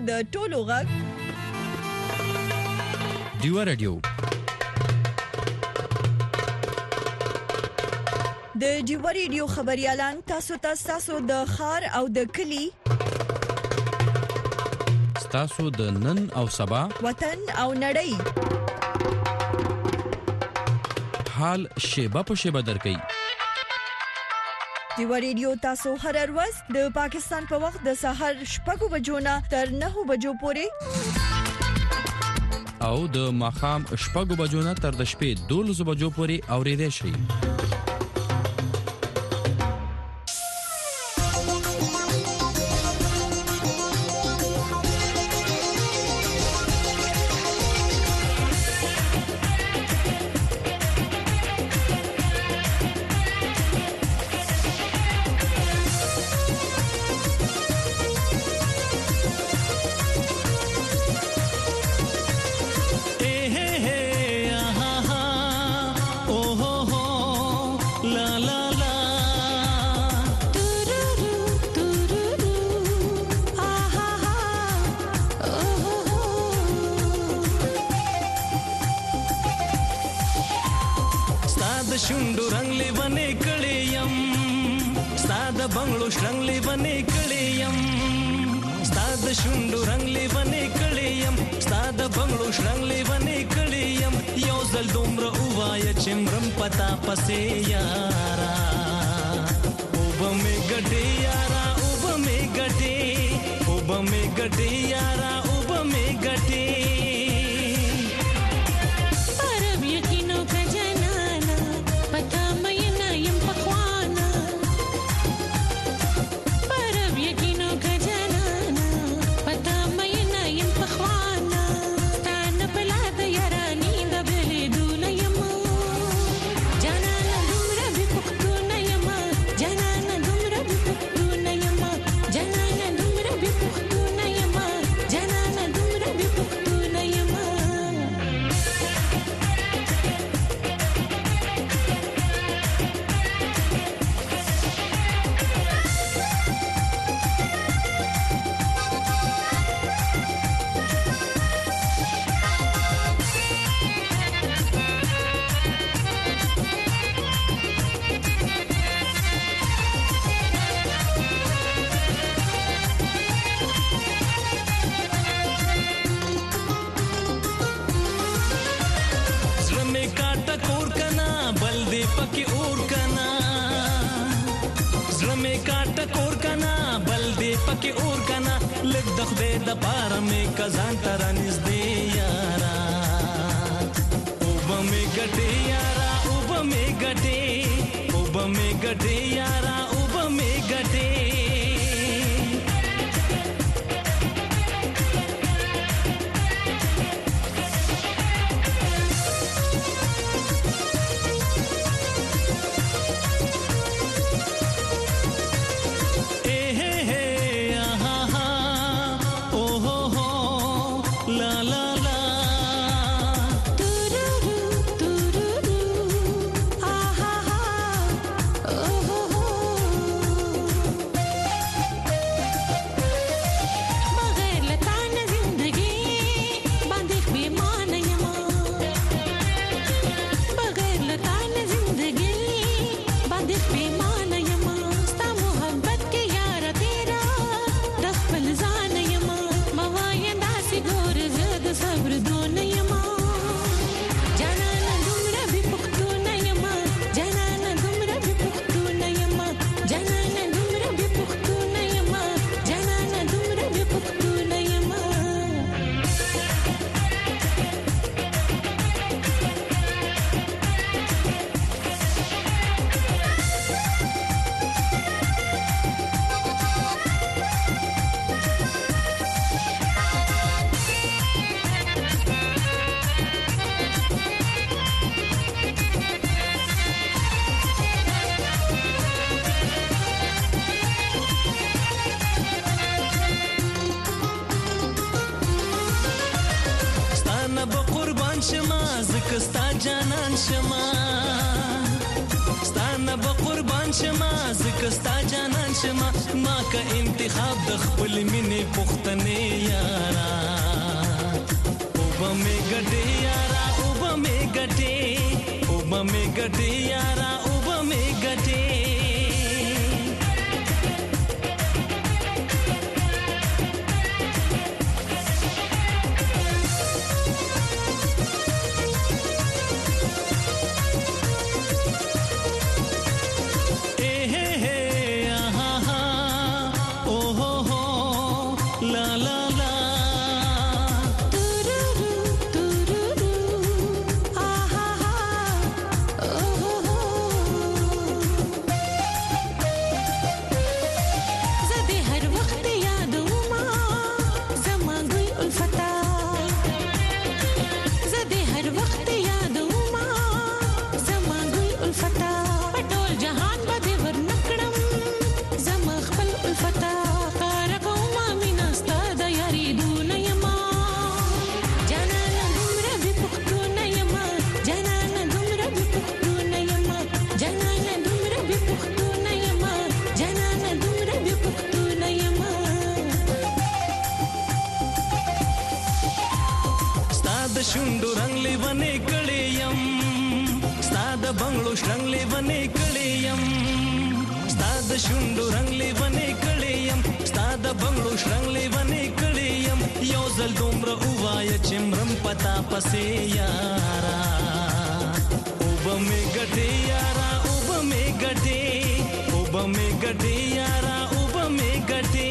د ټولو غږ ډیوا رادیو. د ډیوا رادیو خبريالان تاسو د خار او د کلی تاسو د نن او سبا وطن او نړۍ حال شیبه په شیبه درکې. ډیوا رادیو تاسو هر ورځ د پاکستان په وخت د سحر 6 بجو نه تر 9 بجو پورې او د ماخام 6 بجو نه تر د شپې 12 بجو پورې اورېدئ شئ. شونډو رنگ لیونه کړي يم ساده بنگلو شرنګ لیونه کړي يم ساده شونډو رنگ لیونه کړي يم ساده بنگلو شرنګ لیونه کړي يم یو ځل دومره وای چې مرم پتا پسې یارا وب می ګټي یارا وب می ګټي وب می ګټي یارا وب می ګټي د پاره می کزان تر نږدې یارا وب می ګټي یارا وب می ګټي وب می ګټي یارا وب می ګټي شما زکستا جانان شما ستانه به قربان شمه ځکه ستا جانان شمه ما که انتخاب د خپل مینې پښتنې یارا اوبه مې ګټې یارا اوبه مې ګټې اوبه مې ګټې یارا اوبه مې ګټې شوندو رنگ لیوانې کړې يم ستا د بنگلو شرنګ لیوانې کړې يم ستا د شوندو رنگ لیوانې کړې يم ستا د بنگلو شرنګ لیوانې کړې يم یو ځل دومره ووایه چې مرم پتا پسې یارا اوبه مې ګټې یارا اوبه مې ګټې اوبه مې ګټې یارا اوبه مې ګټې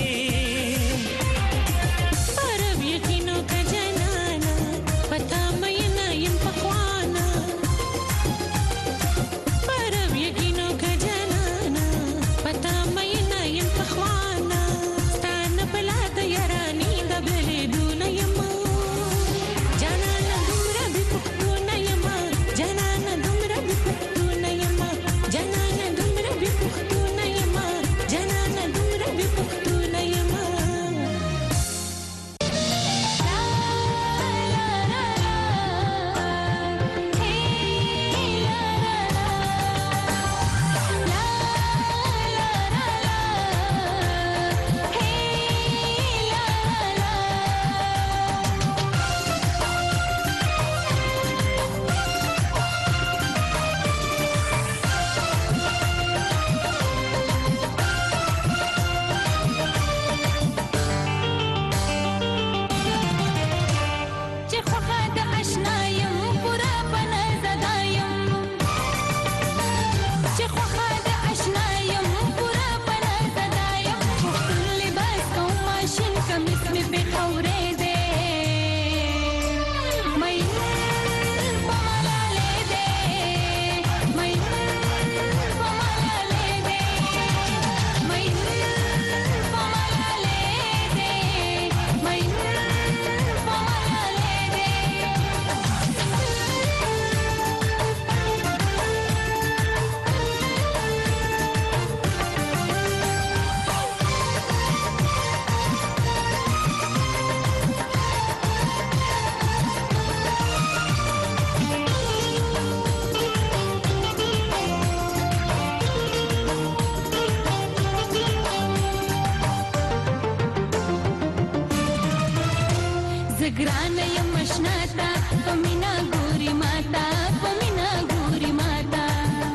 زګرانه یم مشناتا پمینا ګوري ماتا پمینا ګوري ماتا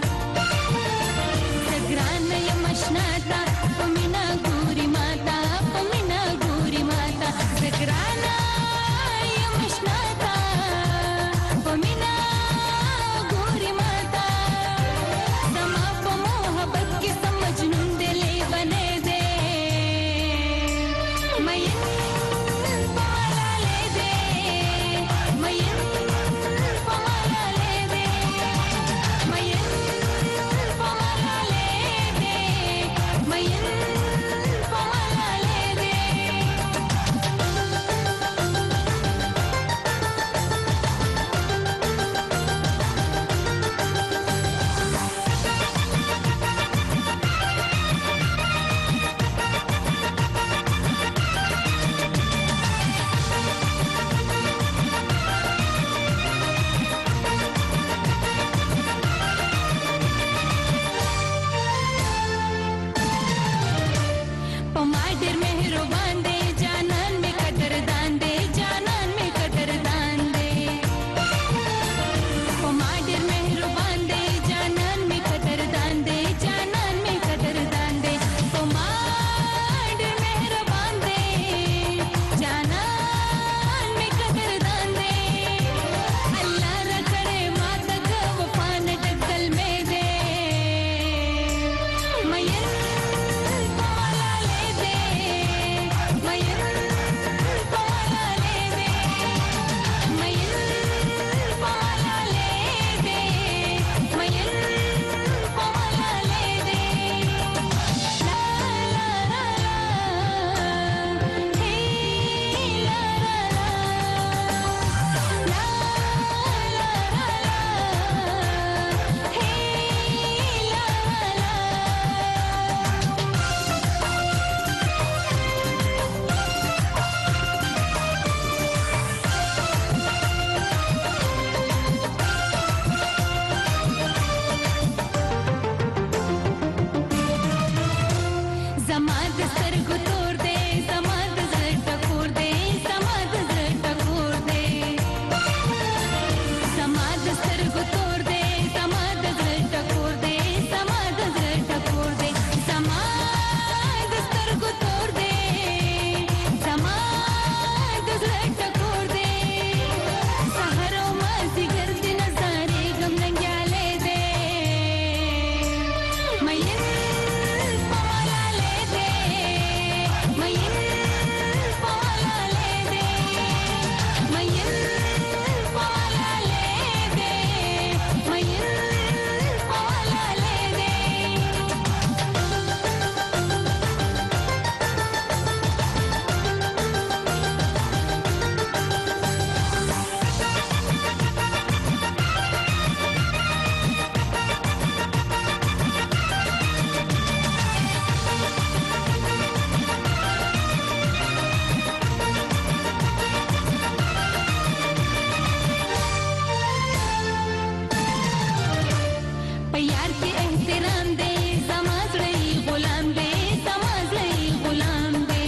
زګرانه یم مشناتا پمینا ګوري ماتا پمینا ګوري ماتا زګرانه یم مشناتا پمینا ګوري ماتا زما په محبت کې سمجنون دلې بنې دې مې पमाडर मेहरबान दे जानन में कदरदान दे जानन में कदरदान दे पमाडर मेहरबान दे जानन में कदरदान दे जानन में कदरदान दे पमाडर मेहरबान दे जानन में कदरदान दे अल्लाह रखड़े माता का वफान डकल में दे मयन पाला ले दे मयन पाला ले दे मयन पाला ले दे मयन पाला ले दे ला ला ला हे ला ला ला ला हे ला समाद सरगु तोड़ दे समाद टकोर दे समाद टकोर दे समाद सरगु तोड़ दे समाद टकोर दे समाद टकोर दे समाद सरगु तोड़ दे समाद टकोर दे सहरो मासी गर्दी नजारे गम नंग्याले दे मयन पाला ले दे मयन पाला ले दे मयन पाला ले दे मयन पाला ले दे प्यार के एहतराम दे समाज रही गुलाम दे समाज रही गुलाम दे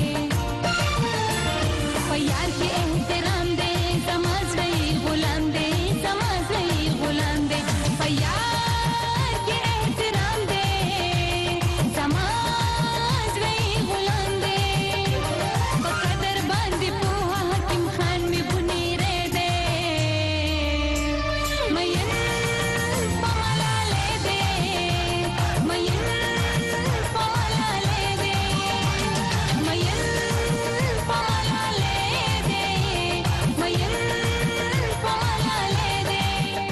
प्यार के एहतराम दे समाज रही गुलाम दे समाज रही गुलाम दे प्यार के एहतराम दे समाज रही गुलाम दे बकदर बांधी पोहा हकीम खान में बुनी रे दे मयन पाला ले दे मयन पाला ले दे मयन पाला ले दे मयन पाला ले दे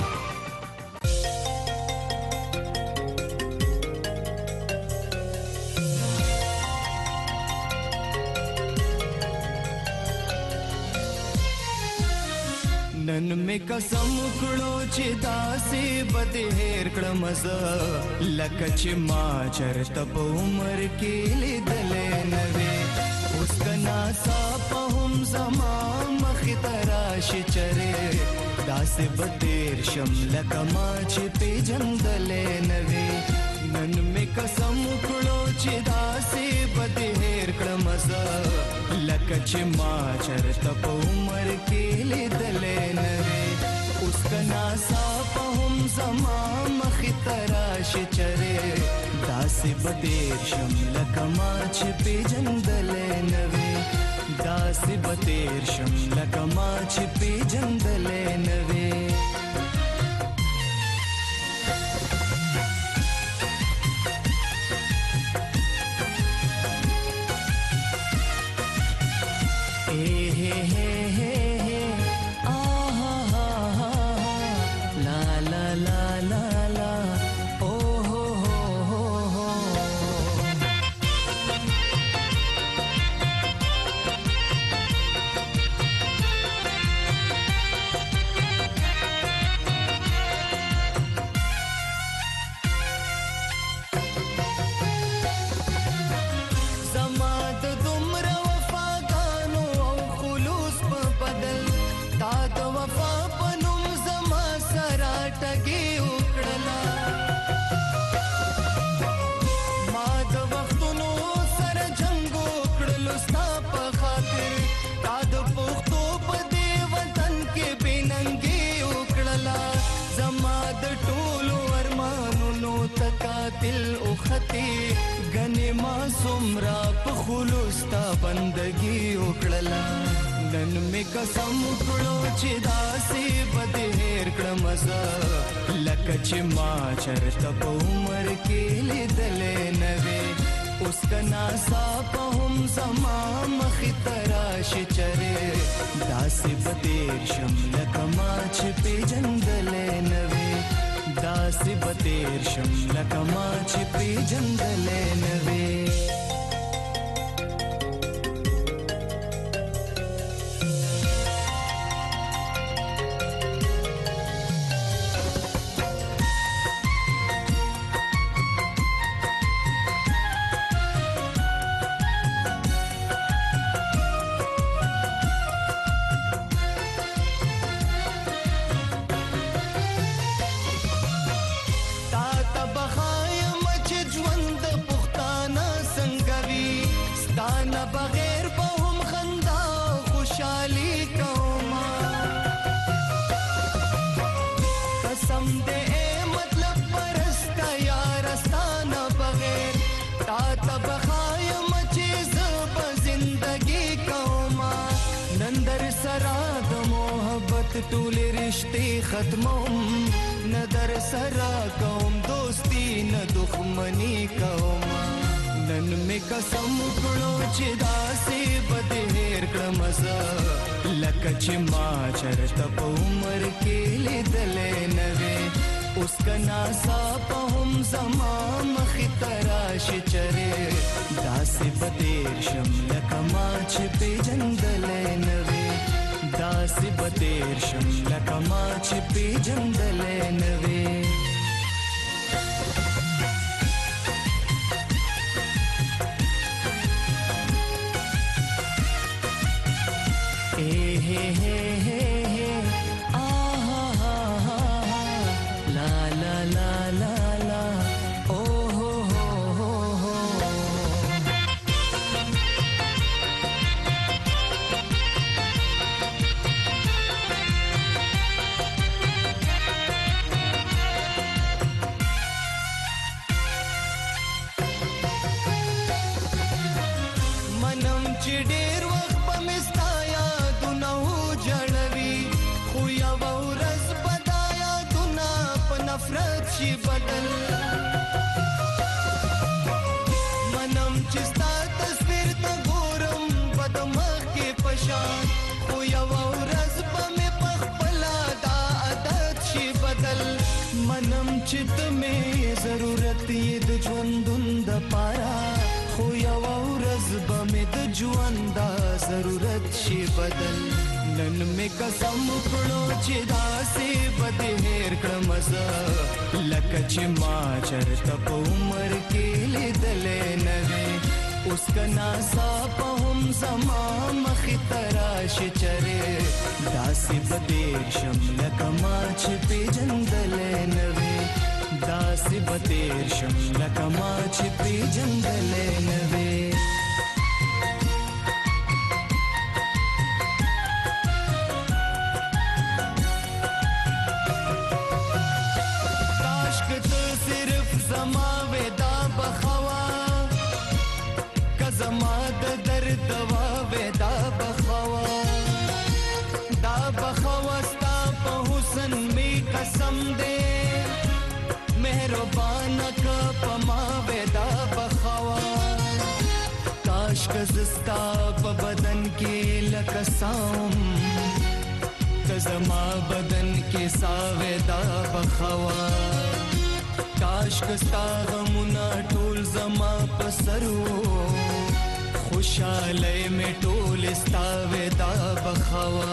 नन में कसम कड़ो चिदासी बदेर क्रमस लकच माचर तप उमर के लिए दले नवे उसका नासा पहुम जमा मखतराश चरे दास बदेर शमल कमाच पे जंदले नवे नन में कसम कड़ो चिदासी बदेर क्रमस लकच माचर तप उमर के लिए दले नवे उसका नासा पहुम जमा मखतराश चरे दास बदेर शमल कमाच पे जंदले नवे दास बदेर शमल कमाच पे जंदले नवे हे हे हे हे आ हा हा हा ला ला ला ला ला ओ हो हो ټولو ستا په خاطر تا د پښتو په دې وطن کې بېننګي وکړله زما د ټولو ارمانونو ته قاتل اوختې ګنې ما څومره په خولو ستا بندګي وکړله نن مې قسم کړو چې داسې به دې هېر کړم زه لکه چې ما چرته په عمر کې لیدلې نه وې اوس که ناڅاپه هم زما مخې ته راشي چرې داسې به تېر شم لکه ما چې پېژندلی نه وې داسې به تېر شم لکه ما چې پېژندلی نه وې ټولې رشتې ختموم نه در سره کوم دوستي نه دښمني کوم نن مې قسم کړو چې داسې به دې هېر کړم زه لکه چې ما چرته په عمر کې لیدلی نه وې اوس که ناڅاپه هم زما مخې ته راشي چرې داسې به تېر شم لکه ما چې پېژندلی نه وې داسې به تېر شم لکه ما چې پېژندلی نه وې چې ته مې ضرورت یې د ژوندون دپاره خو یوه ورځ به مې د ژوند دا ضرورت شي بدل نن مې قسم کړو چې داسې به دې هېر کړم زه لکه چې ما چرته په عمر کې لیدلی نه وې اوس که ناڅاپه هم زما مخې ته راشي چرې داسې به تېر شم لکه ما چې پېژندلی نه وې داسې به تېر شم لکه ما چې پېژندلی نه وې زما د درد دوا وې دا بخوا دا بخوا ستا په حسن می قسم دې مهربان کا پما وې دا بخوا کاش که زستا په بدن کې لکه سام که زما بدن کې ساوې دا بخوا کاش که ستا غمونه ټول زما په سرو خوشحالی میں ټول استاوے دا بخوا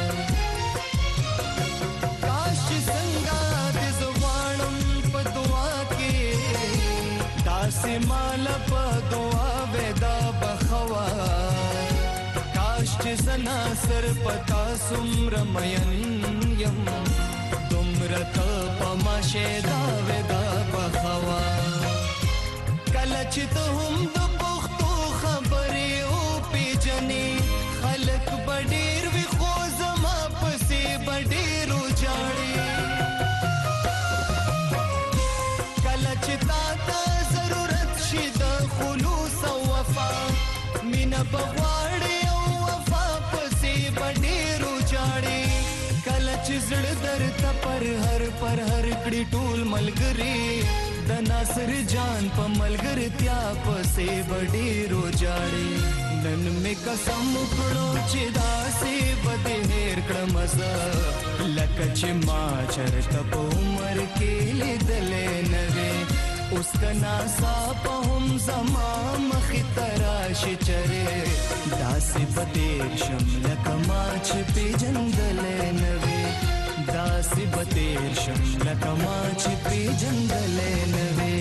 کاش څنګه دې زوانم په دعا کې داسې مال په دعا وې دا بخوا کاش چې زنا سر پتا سمر مین یم دومره ته پما شیدا وې دا بخوا کله چې ته هم مینا بغواړي او وفا پسې بډېرو چاړي کله چې زړه درته پر هر کړي ټول ملګري د ناصر جان په ملګرتیا پسې بډېرو جاړي نن مې قسم وکړو چې داسې به دې هېر کړم زه لکه چې ما چرته په عمر کې لیدلې نه وې اوس که ناڅاپه هم زما مخې ته راشي چرې داسې به تېر شم لکه ما چې پېژندلی نه وې داسې به تېر شم لکه ما چې پېژندلی نه وې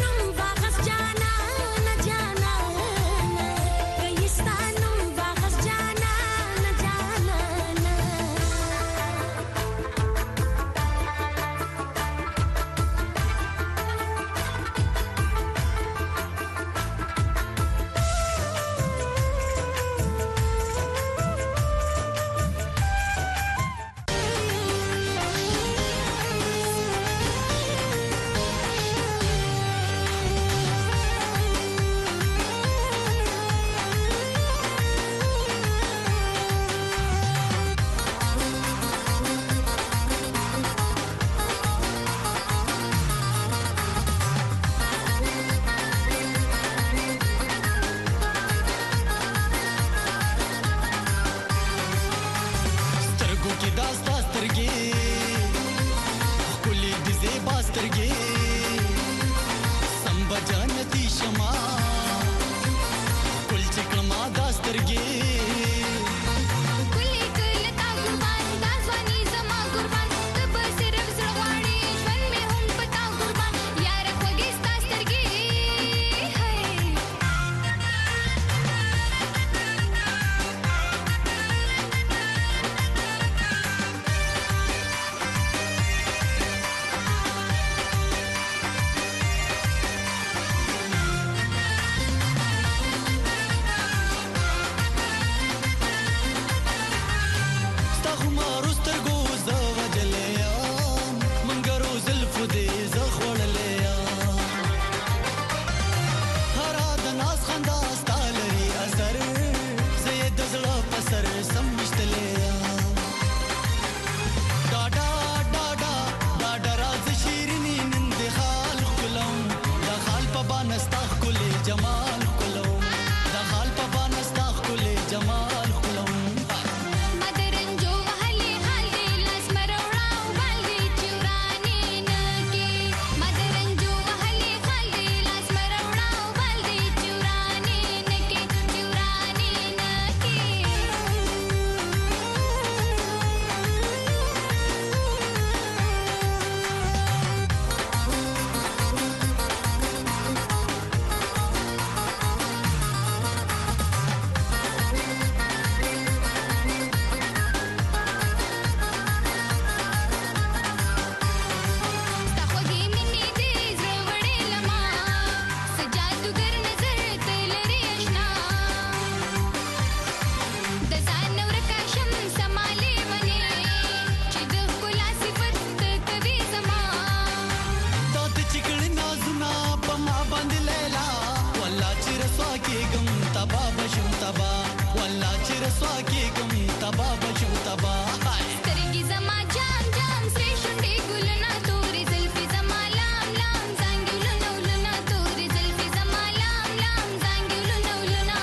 Pakistan تبا بشم تبا والله چې رسوا کېږم تبا بشم تبا سترګې زما جام جام سرې شونډې ګلونه تورې زلفې زما لام لام زانګلونه ولونه تورې زلفې زما لام لام زانګلونه ولونه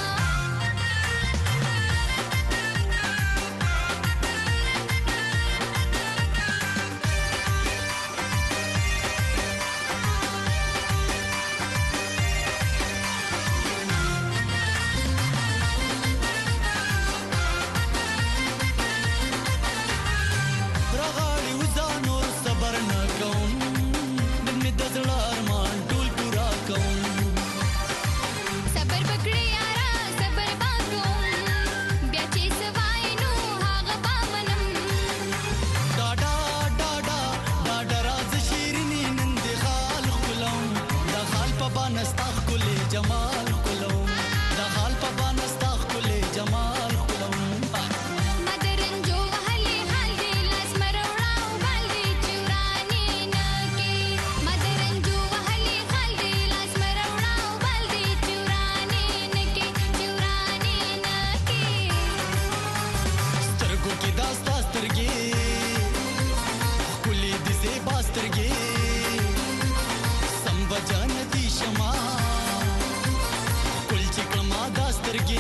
رغاړي وځان نور صبر نه کوم نن مې د زړه ارمان ټول پورا کوم صبر وکړه یارا صبر وکوم بیا چې سوای نو هغه به منم ډاډا ډاډا ډاډا راز شیرینی نن د خال خلوم د خال په بانستا خلې جمال خلوم د خال په بانستا خلې جمال خلوم مدرنجو وهلې حال دې لاس مروړاو بل دې چورانې نه کې مدرنجو وهلې حال دې لاس مروړاو بل دې چورانې نه کې چورانې نه کې سترګو کې داستا سترګې خلې دې زیبا سترګې سم بجان دي شما کل چې کما دا سترګې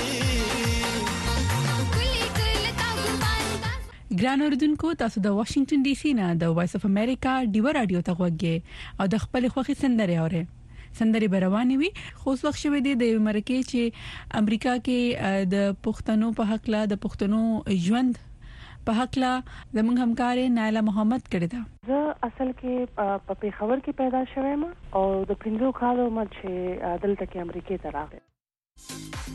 کلی کلی تا قربان تا ګران اوردونکو تاسو د واشنگټن ډي سي نه د وایس اف امریکا ډیو رادیو ته غوږی او د خپل خوخي سندري اوري سندري برواني وي خو اوس وخت شوه دی د امریکا چې امریکا کې د پښتنو په حق لا د پښتنو ژوند په حق لا زموږ همکار نایلا محمد کړی دا زه اصل کې په پیښور کې پیدا شوم او د 15 کالو عمر چې دلته کې امریکا ته راغلم